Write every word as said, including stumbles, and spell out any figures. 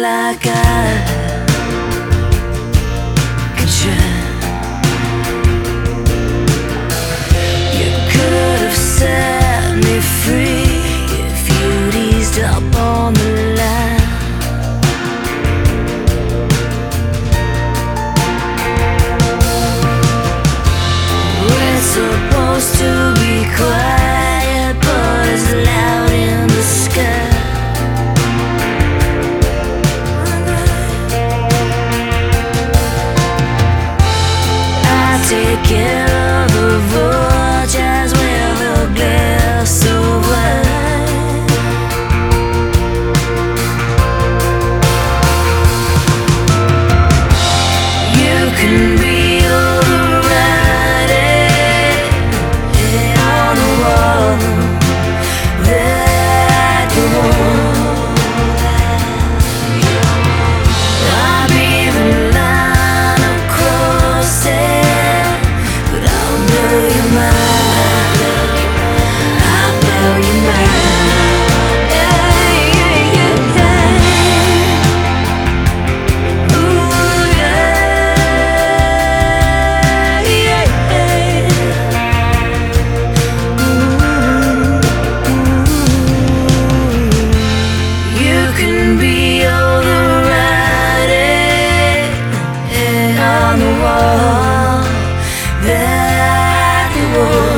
like I could share. You could have set me free if you'd eased up on the line. We're supposed to be quiet, but it's loud in the sky. Take care of the vultures with a glass of wine. You can be all the writing on the wall that you want. I'll be the line across it. On the wall that you want.